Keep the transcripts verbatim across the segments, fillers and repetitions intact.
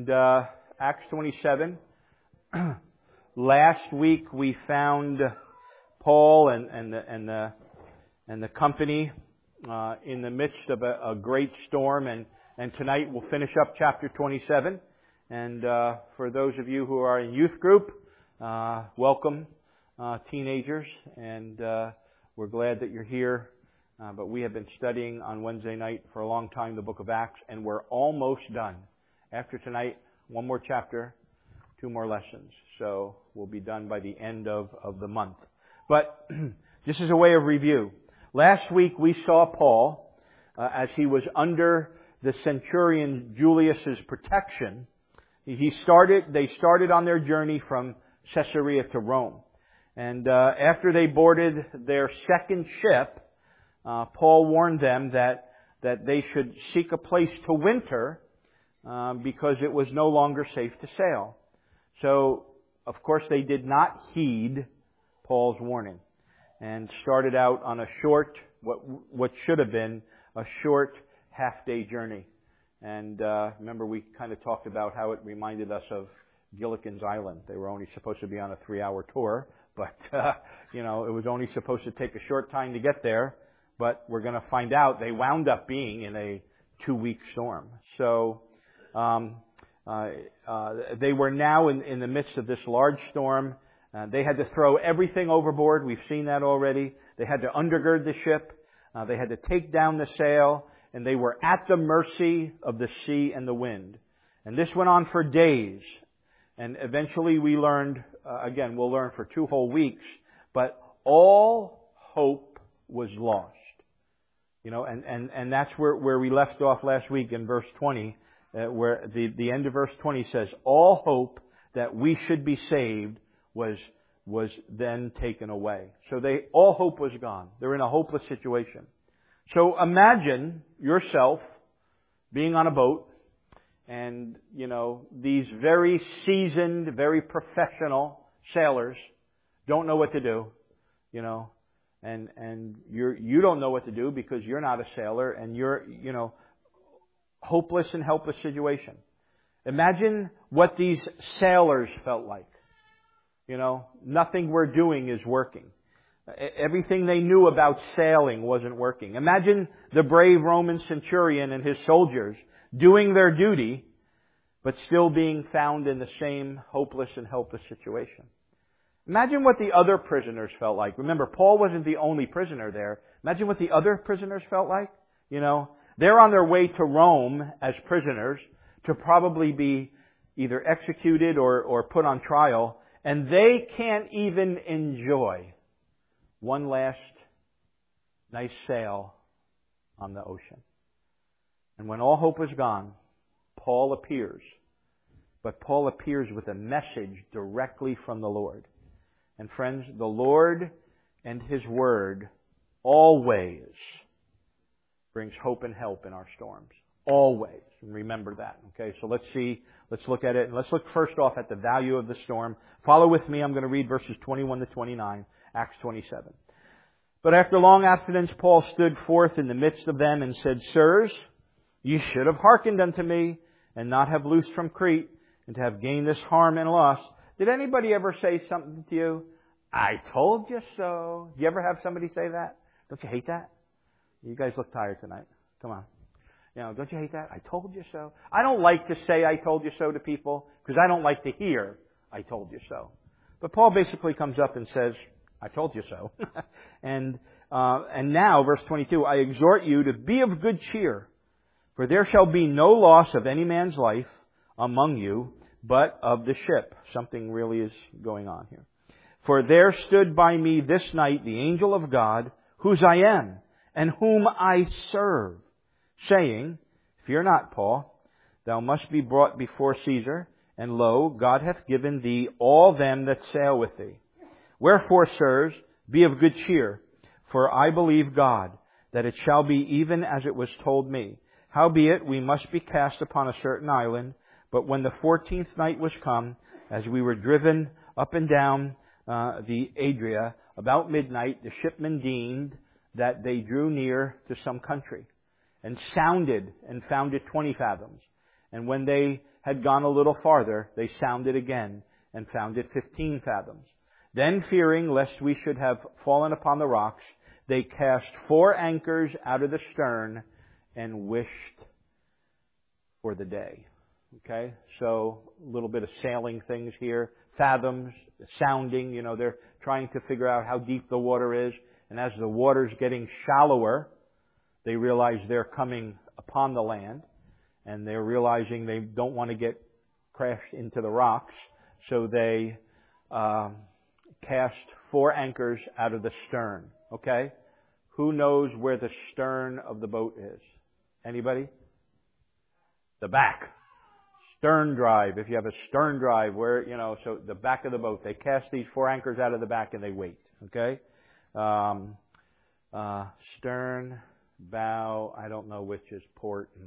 And uh, Acts twenty-seven. Last week we found Paul and, and the and the and the company uh, in the midst of a, a great storm, and and tonight we'll finish up chapter twenty-seven. And uh, for those of you who are in youth group, uh, welcome, uh, teenagers, and uh, we're glad that you're here. Uh, but we have been studying on Wednesday night for a long time the book of Acts, and we're almost done. After tonight, one more chapter, two more lessons. So we'll be done by the end of, of the month. But just as a way of review, last week we saw Paul, uh, as he was under the centurion Julius's protection. He started, they started on their journey from Caesarea to Rome. And uh, after they boarded their second ship, Uh, Paul warned them that that they should seek a place to winter uh, because it was no longer safe to sail. So, of course, they did not heed Paul's warning and started out on a short, what what should have been a short half-day journey. And uh, remember, we kind of talked about how it reminded us of Gilligan's Island. They were only supposed to be on a three-hour tour, but uh, you know, it was only supposed to take a short time to get there. But we're going to find out they wound up being in a two-week storm. So um, uh, uh, they were now in, in the midst of this large storm. Uh, they had to throw everything overboard. We've seen that already. They had to undergird the ship. Uh, they had to take down the sail. And they were at the mercy of the sea and the wind. And this went on for days. And eventually we learned, uh, again, we'll learn for two whole weeks, but all hope was lost. You know, and, and, and that's where, where we left off last week in verse twenty, uh, where the, the end of verse twenty says, all hope that we should be saved was, was then taken away. So they, all hope was gone. They're in a hopeless situation. So imagine yourself being on a boat and, you know, these very seasoned, very professional sailors don't know what to do, you know. And, and you're, you don't know what to do because you're not a sailor and you're, you know, hopeless and helpless situation. Imagine what these sailors felt like. You know, nothing we're doing is working. Everything they knew about sailing wasn't working. Imagine the brave Roman centurion and his soldiers doing their duty, but still being found in the same hopeless and helpless situation. Imagine what the other prisoners felt like. Remember, Paul wasn't the only prisoner there. Imagine what the other prisoners felt like. You know, they're on their way to Rome as prisoners to probably be either executed or, or put on trial, and they can't even enjoy one last nice sail on the ocean. And when all hope is gone, Paul appears. But Paul appears with a message directly from the Lord. And friends, the Lord and His Word always brings hope and help in our storms. Always. And remember that. Okay, so let's see, let's look at it. And let's look first off at the value of the storm. Follow with me. I'm going to read verses twenty-one to twenty-nine, Acts twenty-seven. But after long abstinence, Paul stood forth in the midst of them and said, Sirs, ye should have hearkened unto me, and not have loosed from Crete, and to have gained this harm and loss. Did anybody ever say something to you? I told you so. Do you ever have somebody say that? Don't you hate that? You guys look tired tonight. Come on. You know, don't you hate that? I told you so. I don't like to say I told you so to people because I don't like to hear I told you so. But Paul basically comes up and says, I told you so. and uh, and now, verse twenty-two, I exhort you to be of good cheer, for there shall be no loss of any man's life among you, but of the ship. Something really is going on here. For there stood by me this night the angel of God, whose I am, and whom I serve, saying, Fear not, Paul, thou must be brought before Caesar, and lo, God hath given thee all them that sail with thee. Wherefore, sirs, be of good cheer, for I believe God, that it shall be even as it was told me. Howbeit, we must be cast upon a certain island. But when the fourteenth night was come, as we were driven up and down uh, the Adria, about midnight, the shipmen deemed that they drew near to some country, and sounded, and found it twenty fathoms. And when they had gone a little farther, they sounded again and found it fifteen fathoms. Then, fearing lest we should have fallen upon the rocks, they cast four anchors out of the stern and wished for the day. Okay, so a little bit of sailing things here. Fathoms, sounding, you know, they're trying to figure out how deep the water is. And as the water's getting shallower, they realize they're coming upon the land. And they're realizing they don't want to get crashed into the rocks. So they um, cast four anchors out of the stern. Okay? Who knows where the stern of the boat is? Anybody? The back. Stern drive. If you have a stern drive, where, you know, so the back of the boat, they cast these four anchors out of the back and they wait. Okay? Um, uh, stern, bow, I don't know which is port, and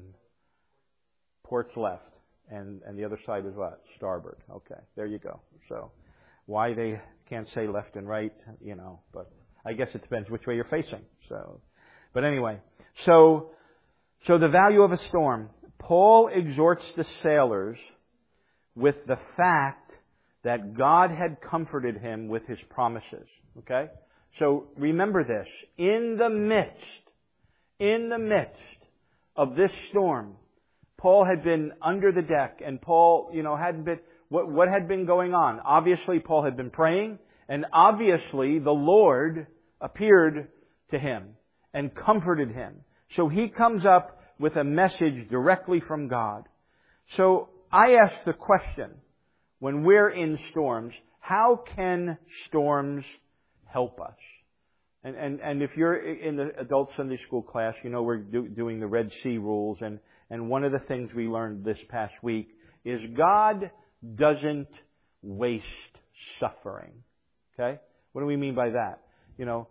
port's left. And, and the other side is what? Starboard. Okay. There you go. So, why they can't say left and right, you know, but I guess it depends which way you're facing. So, but anyway, so, so the value of a storm. Paul exhorts the sailors with the fact that God had comforted him with His promises. Okay? So remember this. In the midst, in the midst of this storm, Paul had been under the deck, and Paul, you know, hadn't been, what, what had been going on? Obviously, Paul had been praying, and obviously the Lord appeared to him and comforted him. So he comes up with a message directly from God. So I ask the question, when we're in storms, how can storms help us? And, and, and if you're in the adult Sunday school class, you know we're do, doing the Red Sea rules, and, and one of the things we learned this past week is God doesn't waste suffering. Okay? What do we mean by that? You know,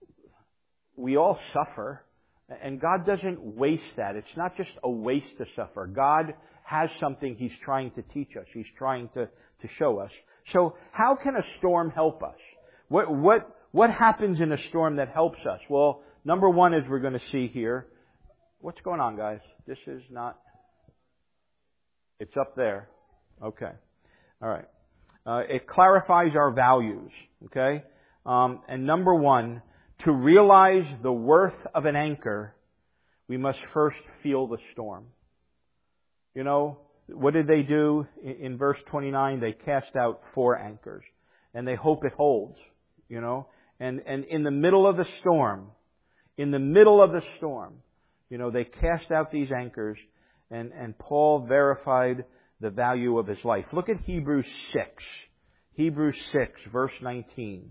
we all suffer. And God doesn't waste that. It's not just a waste to suffer. God has something He's trying to teach us. He's trying to, to show us. So how can a storm help us? What, what, what happens in a storm that helps us? Well, number one, as we're going to see here, what's going on, guys? This is not, it's up there. Okay. All right. Uh, it clarifies our values. Okay. Um, and number one, to realize the worth of an anchor, we must first feel the storm. You know, what did they do in verse twenty-nine? They cast out four anchors, and they hope it holds, you know. And, and in the middle of the storm, in the middle of the storm, you know, they cast out these anchors, and, and Paul verified the value of his life. Look at Hebrews six. Hebrews six, verse nineteen.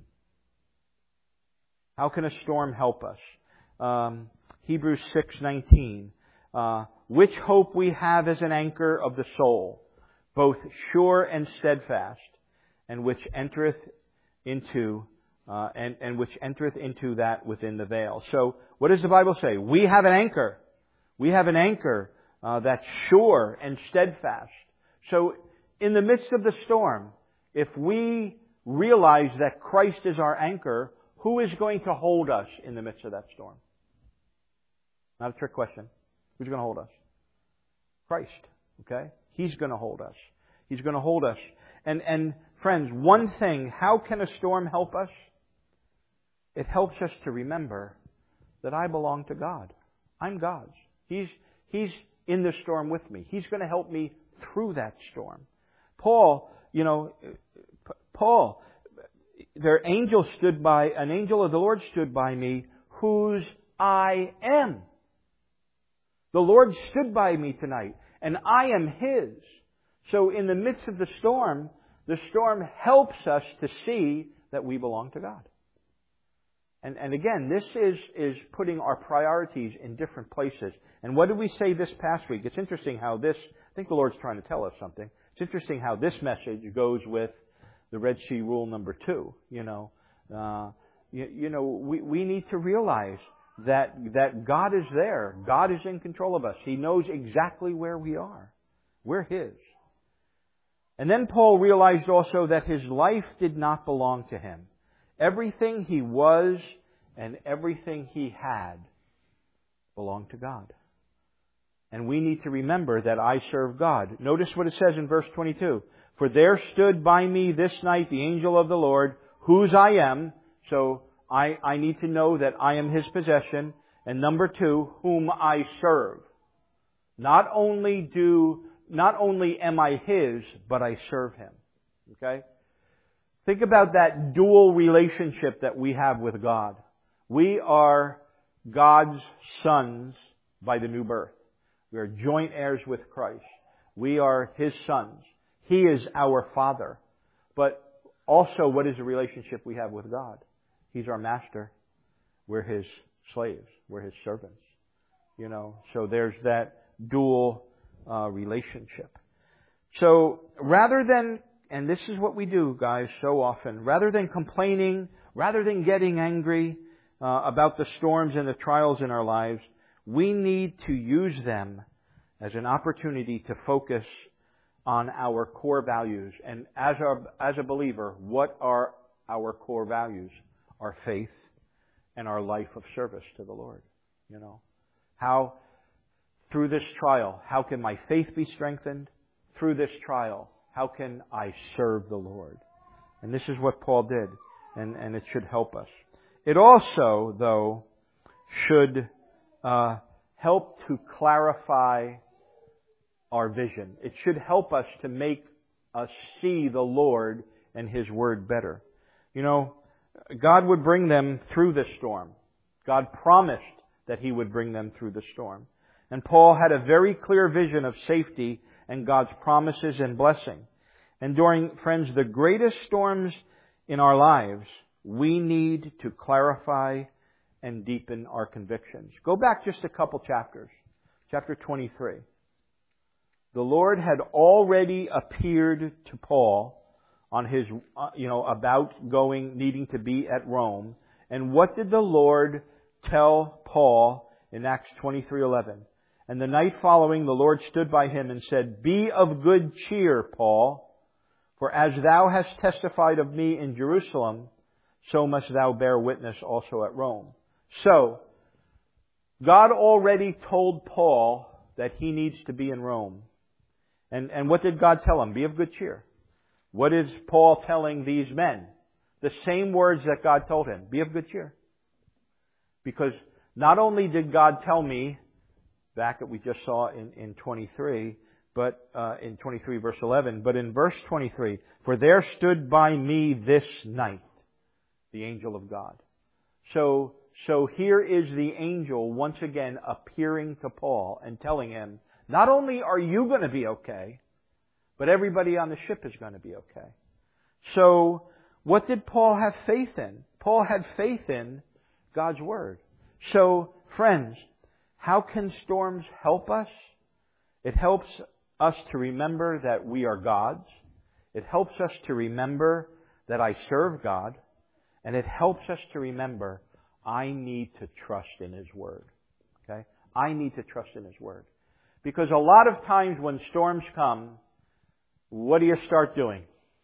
How can a storm help us? Um, Hebrews six nineteen. Uh, which hope we have as an anchor of the soul, both sure and steadfast, and which entereth into uh, and, and which entereth into that within the veil. So, what does the Bible say? We have an anchor. We have an anchor uh, that's sure and steadfast. So, in the midst of the storm, if we realize that Christ is our anchor, who is going to hold us in the midst of that storm? Not a trick question. Who's going to hold us? Christ. Okay? He's going to hold us. He's going to hold us. And, and friends, one thing, how can a storm help us? It helps us to remember that I belong to God. I'm God's. He's, He's in the storm with me. He's going to help me through that storm. Paul, you know, Paul, their angel stood by, an angel of the Lord stood by me, whose I am. The Lord stood by me tonight, and I am His. So in the midst of the storm, the storm helps us to see that we belong to God. And, and again, this is, is putting our priorities in different places. And what did we say this past week? It's interesting how this, I think the Lord's trying to tell us something. It's interesting how this message goes with the Red Sea rule number two. You know, uh, you, you know, we, we need to realize that, that God is there. God is in control of us. He knows exactly where we are. We're His. And then Paul realized also that his life did not belong to him. Everything he was and everything he had belonged to God. And we need to remember that I serve God. Notice what it says in verse twenty-two. For there stood by me this night the angel of the Lord, whose I am. So I, I need to know that I am His possession. And number two, whom I serve. Not only do, not only am I His, but I serve Him. Okay? Think about that dual relationship that we have with God. We are God's sons by the new birth. We are joint heirs with Christ. We are His sons. He is our Father. But also, what is the relationship we have with God? He's our master. We're His slaves. We're His servants. You know, so there's that dual uh, relationship. So rather than, and this is what we do, guys, so often, rather than complaining, rather than getting angry uh, about the storms and the trials in our lives, we need to use them as an opportunity to focus on our core values. And as a, as a believer, what are our core values? Our faith and our life of service to the Lord. You know, how, through this trial, how can my faith be strengthened? Through this trial, how can I serve the Lord? And this is what Paul did, and, and it should help us. It also, though, should uh, help to clarify our vision. It should help us to make us see the Lord and His Word better. You know, God would bring them through this storm. God promised that He would bring them through the storm. And Paul had a very clear vision of safety and God's promises and blessing. And during, friends, the greatest storms in our lives, we need to clarify and deepen our convictions. Go back just a couple chapters. Chapter twenty-three. The Lord had already appeared to Paul on his, uh, you know, about going, needing to be at Rome. And what did the Lord tell Paul in Acts twenty-three eleven? And the night following, the Lord stood by him and said, Be of good cheer, Paul, for as thou hast testified of me in Jerusalem, so must thou bear witness also at Rome. So, God already told Paul that he needs to be in Rome. And, and what did God tell him? Be of good cheer. What is Paul telling these men? The same words that God told him. Be of good cheer. Because not only did God tell me, back that we just saw in, in twenty-three, but uh, in twenty-three verse eleven, but in verse twenty-three, for there stood by me this night the angel of God. So, so here is the angel once again appearing to Paul and telling him, not only are you going to be okay, but everybody on the ship is going to be okay. So, what did Paul have faith in? Paul had faith in God's Word. So, friends, how can storms help us? It helps us to remember that we are God's. It helps us to remember that I serve God. And it helps us to remember I need to trust in His Word. Okay? I need to trust in His Word. Because a lot of times when storms come, what do you start doing?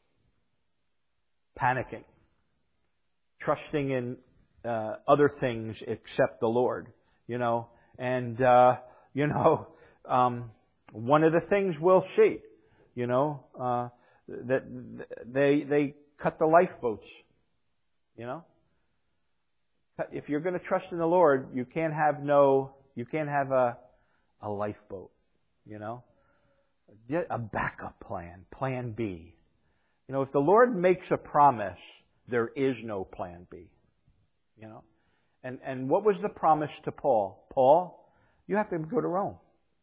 Panicking. Trusting in uh, other things except the Lord. You know, and, uh, you know, um, one of the things we'll see, you know, uh, that they, they cut the lifeboats, you know. If you're going to trust in the Lord, you can't have no, you can't have a, a lifeboat, you know. A backup plan, plan B. You know, if the Lord makes a promise, there is no plan B, you know. And, and what was the promise to Paul? Paul, you have to go to Rome.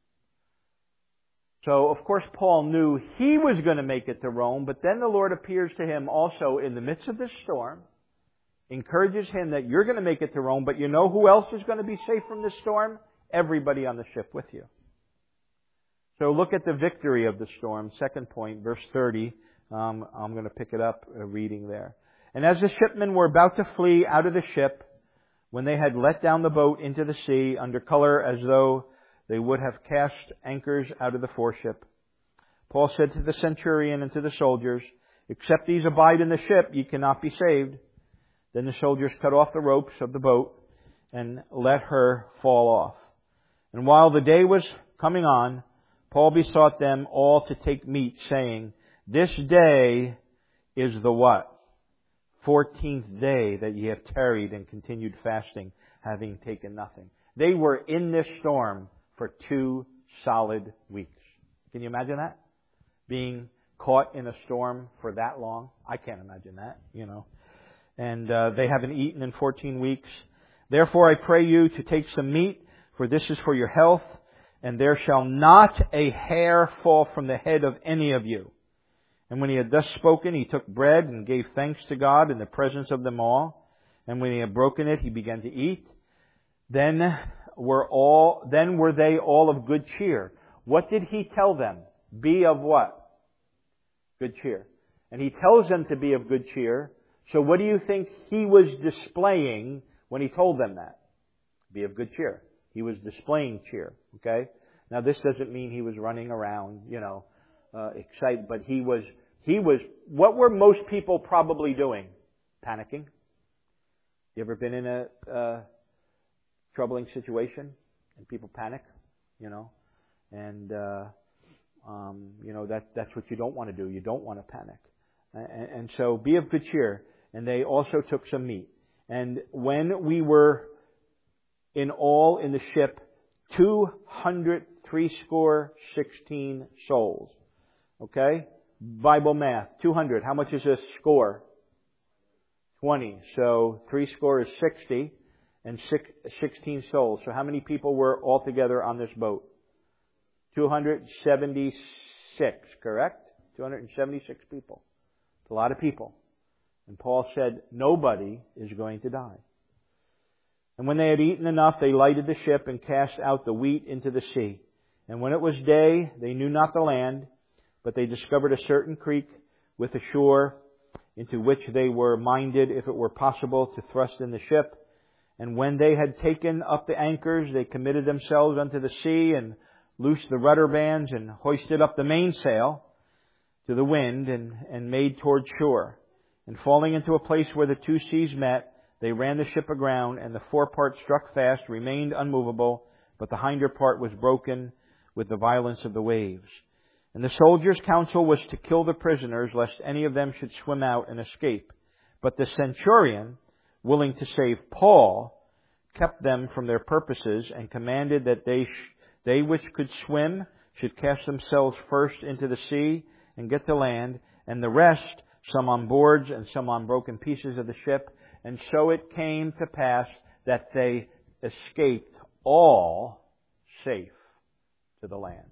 So, of course, Paul knew he was going to make it to Rome, but then the Lord appears to him also in the midst of this storm, encourages him that you're going to make it to Rome, but you know who else is going to be safe from this storm? Everybody on the ship with you. So look at the victory of the storm. Second point, verse thirty. Um, I'm going to pick it up, uh, reading there. And as the shipmen were about to flee out of the ship, when they had let down the boat into the sea, under color as though they would have cast anchors out of the foreship, Paul said to the centurion and to the soldiers, Except these abide in the ship, ye cannot be saved. Then the soldiers cut off the ropes of the boat and let her fall off. And while the day was coming on, Paul besought them all to take meat, saying, "This day is the" what? Fourteenth day that ye have tarried and continued fasting, having taken nothing. They were in this storm for two solid weeks. Can you imagine that? Being caught in a storm for that long? I can't imagine that, you know. And uh, they haven't eaten in fourteen weeks. "Therefore I pray you to take some meat, for this is for your health, and there shall not a hair fall from the head of any of you." And when he had thus spoken, he took bread and gave thanks to God in the presence of them all. And when he had broken it, he began to eat. Then were all, then were they all of good cheer. What did he tell them? Be of what? Good cheer. And he tells them to be of good cheer. So what do you think he was displaying when he told them that? Be of good cheer. He was displaying cheer. Okay? Now this doesn't mean he was running around, you know, uh, excited, but he was, he was, what were most people probably doing? Panicking. You ever been in a, uh, troubling situation and people panic, you know? And, uh, um, you know, that, that's what you don't want to do. You don't want to panic. And, and so be of good cheer. And they also took some meat. And when we were in all in the ship, two hundred threescore sixteen souls. Okay? Bible math. two hundred. How much is a score? twenty. So three score is sixty. And six, sixteen souls. So how many people were altogether on this boat? two hundred seventy-six, correct? two hundred seventy-six people. It's a lot of people. And Paul said, nobody is going to die. And when they had eaten enough, they lighted the ship and cast out the wheat into the sea. And when it was day, they knew not the land, but they discovered a certain creek with a shore, into which they were minded, if it were possible, to thrust in the ship. And when they had taken up the anchors, they committed themselves unto the sea, and loosed the rudder bands, and hoisted up the mainsail to the wind, and, and made toward shore. And falling into a place where the two seas met, they ran the ship aground, and the forepart struck fast, remained unmovable, but the hinder part was broken with the violence of the waves. And the soldiers' counsel was to kill the prisoners, lest any of them should swim out and escape. But the centurion, willing to save Paul, kept them from their purposes, and commanded that they, sh- they which could swim should cast themselves first into the sea and get to land, and the rest, some on boards and some on broken pieces of the ship. And so it came to pass that they escaped all safe to the land.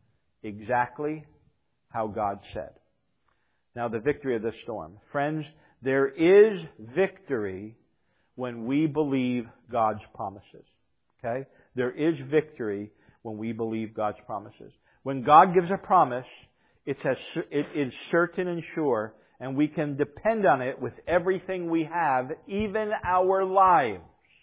Exactly how God said. Now the victory of this storm. Friends, there is victory when we believe God's promises. Okay? There is victory when we believe God's promises. When God gives a promise, it's as, it is certain and sure, and we can depend on it with everything we have, even our lives.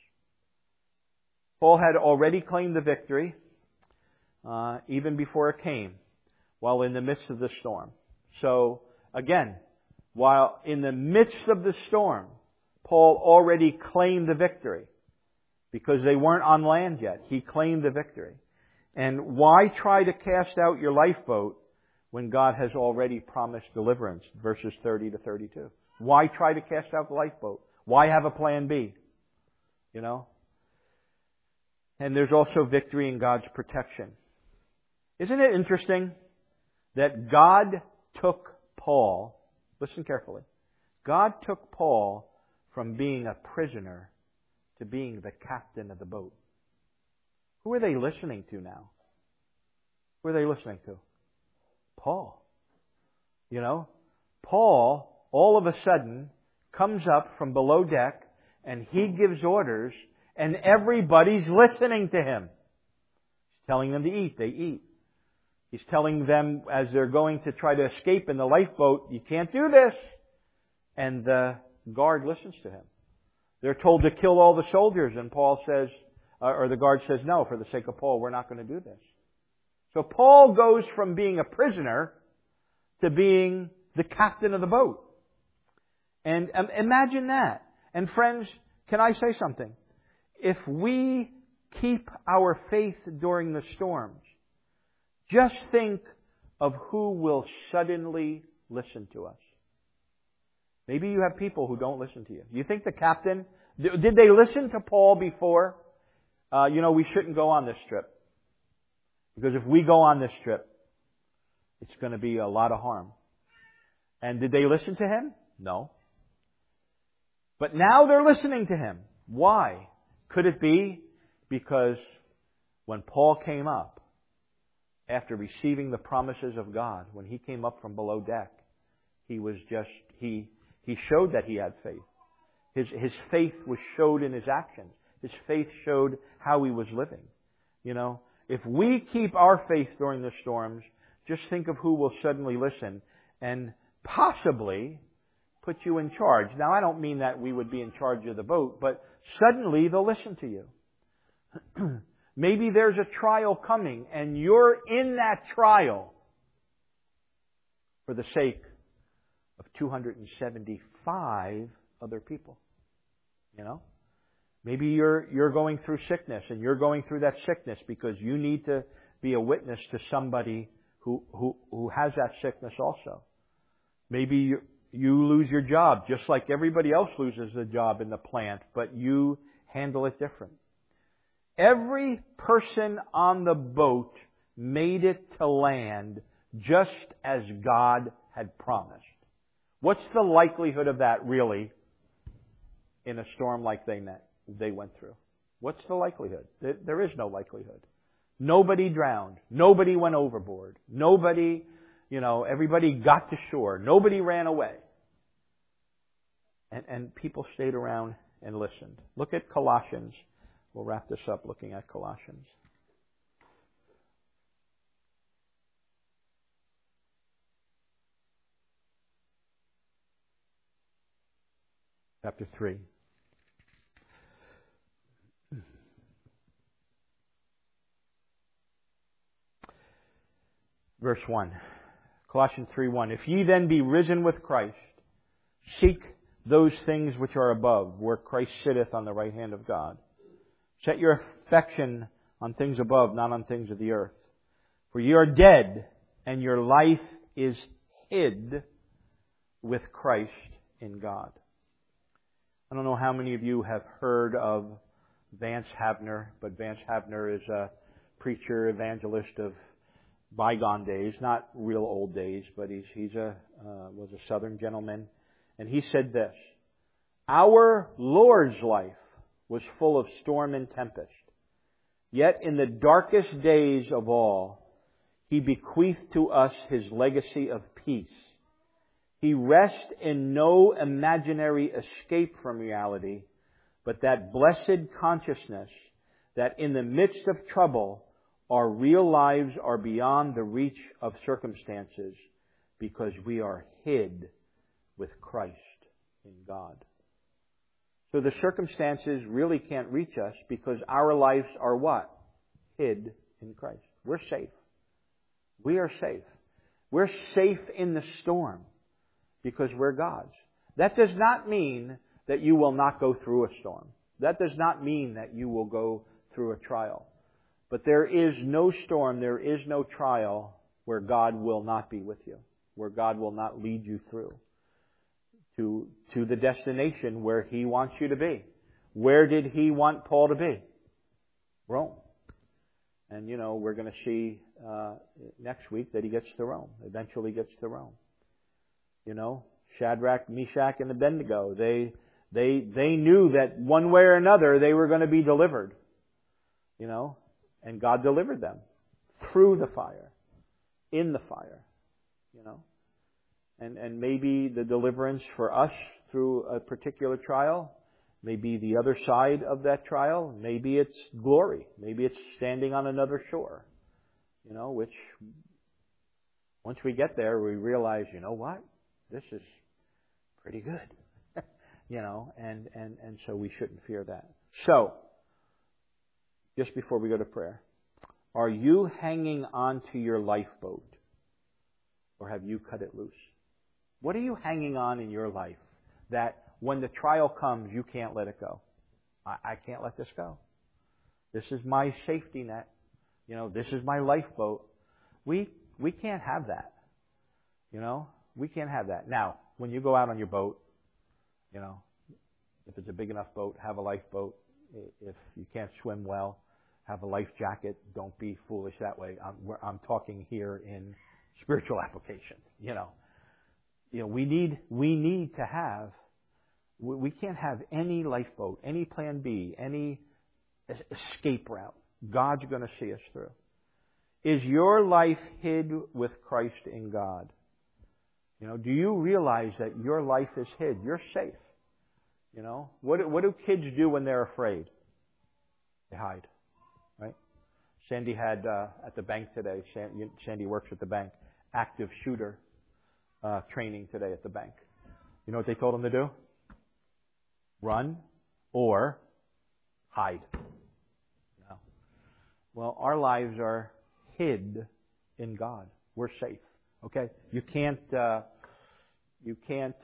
Paul had already claimed the victory, uh, even before it came, while in the midst of the storm. So, again, while in the midst of the storm, Paul already claimed the victory. Because they weren't on land yet. He claimed the victory. And why try to cast out your lifeboat when God has already promised deliverance? Verses thirty to thirty-two. Why try to cast out the lifeboat? Why have a plan B? You know? And there's also victory in God's protection. Isn't it interesting that God took Paul, listen carefully, God took Paul from being a prisoner to being the captain of the boat. Who are they listening to now? Who are they listening to? Paul. You know, Paul, all of a sudden, comes up from below deck and he gives orders and everybody's listening to him. He's telling them to eat. They eat. He's telling them as they're going to try to escape in the lifeboat, you can't do this. And the guard listens to him. They're told to kill all the soldiers, and Paul says, or the guard says, no, for the sake of Paul, we're not going to do this. So Paul goes from being a prisoner to being the captain of the boat. And um, imagine that. And friends, can I say something? If we keep our faith during the storms, Just think of who will suddenly listen to us. Maybe you have people who don't listen to you. You think the captain, did they listen to Paul before? Uh, you know, we shouldn't go on this trip. Because if we go on this trip, it's going to be a lot of harm. And did they listen to him? No. But now they're listening to him. Why? Could it be because when Paul came up, after receiving the promises of God, when he came up from below deck, he was just, he he showed that he had faith. His his faith was showed in his actions. His faith showed how he was living. You know, if we keep our faith during the storms, just think of who will suddenly listen and possibly put you in charge. Now, I don't mean that we would be in charge of the boat, but suddenly they'll listen to you. Maybe there's a trial coming and you're in that trial for the sake of two hundred seventy-five other people. You know? Maybe you're you're going through sickness and you're going through that sickness because you need to be a witness to somebody who who, who has that sickness also. Maybe you, you lose your job just like everybody else loses a job in the plant, but you handle it different. Every person on the boat made it to land just as God had promised. What's the likelihood of that really in a storm like they met, they went through? What's the likelihood? There is no likelihood. Nobody drowned. Nobody went overboard. Nobody, you know, everybody got to shore. Nobody ran away. And, and people stayed around and listened. Look at Colossians. We'll wrap this up looking at Colossians. Chapter three. Verse one. Colossians three one. If ye then be risen with Christ, seek those things which are above, where Christ sitteth on the right hand of God. Set your affection on things above, not on things of the earth. For ye are dead, and your life is hid with Christ in God. I don't know how many of you have heard of Vance Havner, but Vance Havner is a preacher, evangelist of bygone days, not real old days, but he's he's a uh, was a Southern gentleman, and he said this: "Our Lord's life was full of storm and tempest. Yet in the darkest days of all, He bequeathed to us His legacy of peace. He rests in no imaginary escape from reality, but that blessed consciousness that in the midst of trouble, our real lives are beyond the reach of circumstances because we are hid with Christ in God." So the circumstances really can't reach us because our lives are what? Hid in Christ. We're safe. We are safe. We're safe in the storm because we're God's. That does not mean that you will not go through a storm. That does not mean that you will go through a trial. But there is no storm, there is no trial where God will not be with you, where God will not lead you through to, to the destination where He wants you to be. Where did He want Paul to be? Rome. And, you know, we're going to see uh, next week that he gets to Rome, eventually gets to Rome. You know, Shadrach, Meshach, and Abednego, they, they, they knew that one way or another they were going to be delivered. You know, and God delivered them through the fire, in the fire, you know. And and maybe the deliverance for us through a particular trial may be the other side of that trial. Maybe it's glory. Maybe it's standing on another shore, you know, which once we get there, we realize, you know what? This is pretty good, you know, and, and, and so we shouldn't fear that. So, just before we go to prayer, are you hanging on to your lifeboat or have you cut it loose? What are you hanging on in your life that when the trial comes, you can't let it go? I, I can't let this go. This is my safety net. You know, this is my lifeboat. We, we can't have that. You know, we can't have that. Now, when you go out on your boat, you know, if it's a big enough boat, have a lifeboat. If you can't swim well, have a life jacket. Don't be foolish that way. I'm, I'm talking here in spiritual application. You know, you know, we need we need to have. We can't have any lifeboat, any plan B, any escape route. God's going to see us through. Is your life hid with Christ in God? You know, do you realize that your life is hid? You're safe. You know, what what do kids do when they're afraid? They hide, right? Sandy had uh, at the bank today. Sandy works at the bank. Active shooter uh, training today at the bank. You know what they told them to do? Run or hide. You know? Well, our lives are hid in God. We're safe. Okay, you can't. Uh, you can't.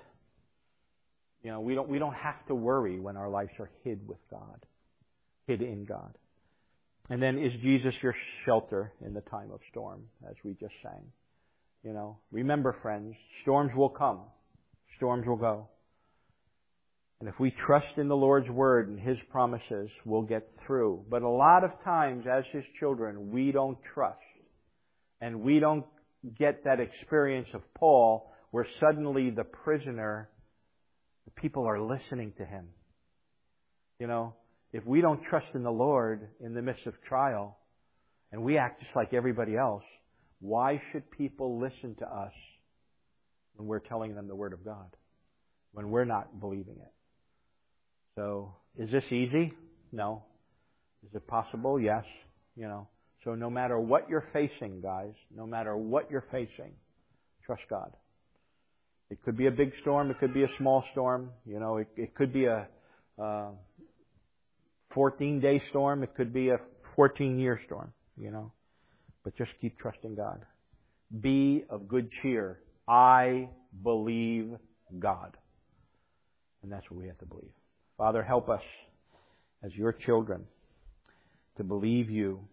You know, we don't. We don't have to worry when our lives are hid with God, hid in God. And then, is Jesus your shelter in the time of storm, as we just sang? You know, remember, friends, storms will come, storms will go. And if we trust in the Lord's Word and His promises, we'll get through. But a lot of times, as His children, we don't trust. And we don't get that experience of Paul, where suddenly the prisoner, the people are listening to him. You know, if we don't trust in the Lord in the midst of trial, and we act just like everybody else, why should people listen to us when we're telling them the Word of God, when we're not believing it? So, is this easy? No. Is it possible? Yes. You know. So no matter what you're facing, guys, no matter what you're facing, trust God. It could be a big storm. It could be a small storm. You know, it, it could be a uh, fourteen-day storm. It could be a fourteen-year storm, you know. But just keep trusting God. Be of good cheer. I believe God. And that's what we have to believe. Father, help us as your children to believe you